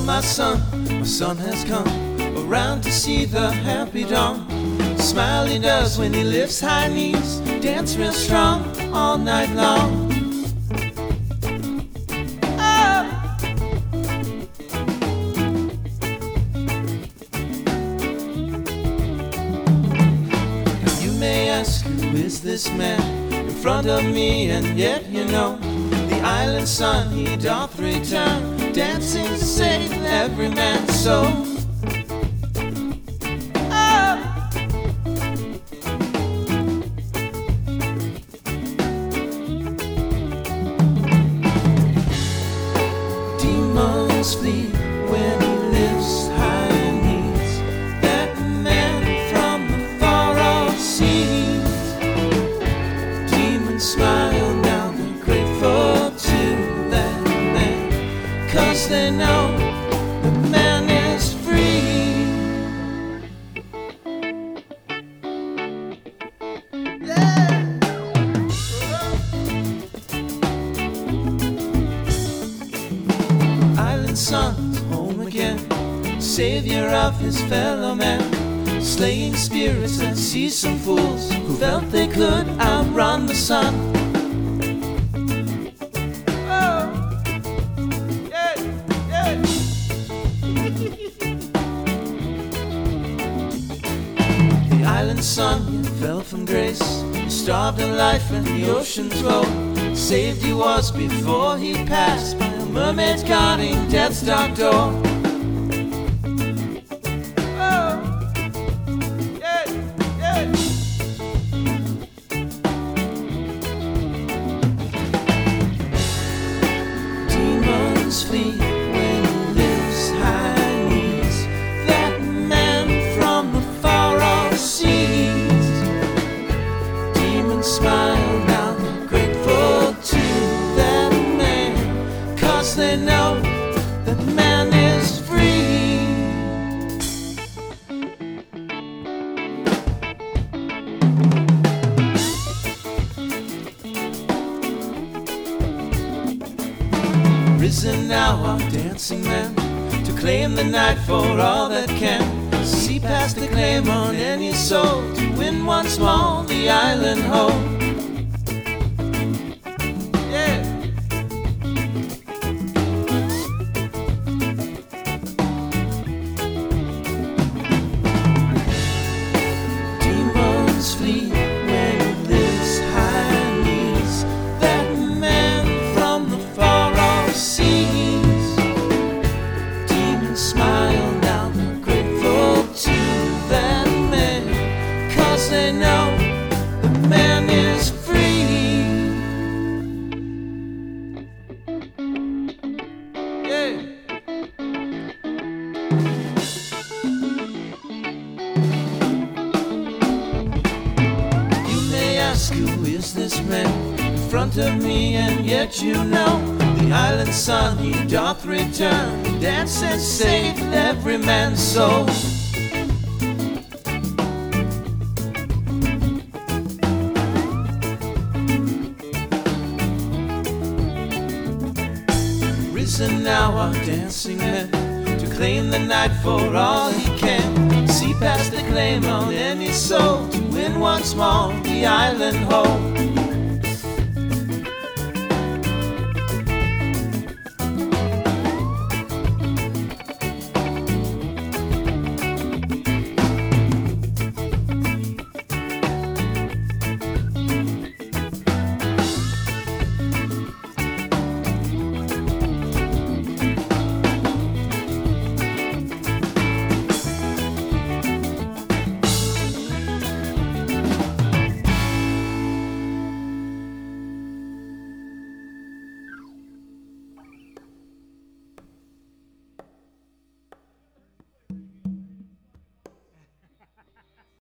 my son has come around to see the happy dawn. Smile he does when he lifts high knees, dance real strong all night long. You may ask, who is this man in front of me? And yet you know, the island sun he doth return, dancing to save every man's soul. Demons flee when he lifts high knees, that man from the far off seas. Demons smile now, they're grateful to that man, 'cause they know the man is free. Yeah. Island son's home again, savior of his fellow man, slaying spirits that see some fools who felt they could outrun the sun. Oh, yeah, yeah. The island son fell from grace, starved in life and the ocean's roll. Saved he was before he passed by a mermaid guarding death's dark door. Oh, yeah, yeah. Demons flee when he lifts high knees, that man from the far off seas. Demons smile now, they're grateful to that man, 'cause they know that man is free. Risen now are dancing men to claim the night for all that can. See past the claim on any soul to win once more the island home. Yeah. Demons flee when he lifts high knees, that man from the far off seas. Demons smile now, they're grateful to that man, 'cause they know the man is free. Yeah. You may ask, who is this man in front of me? And yet you know, the island sun he doth return, dance and save every man's soul. Risen now are dancing men to claim the night for all he can. See past the claim on any soul to win once more the island home.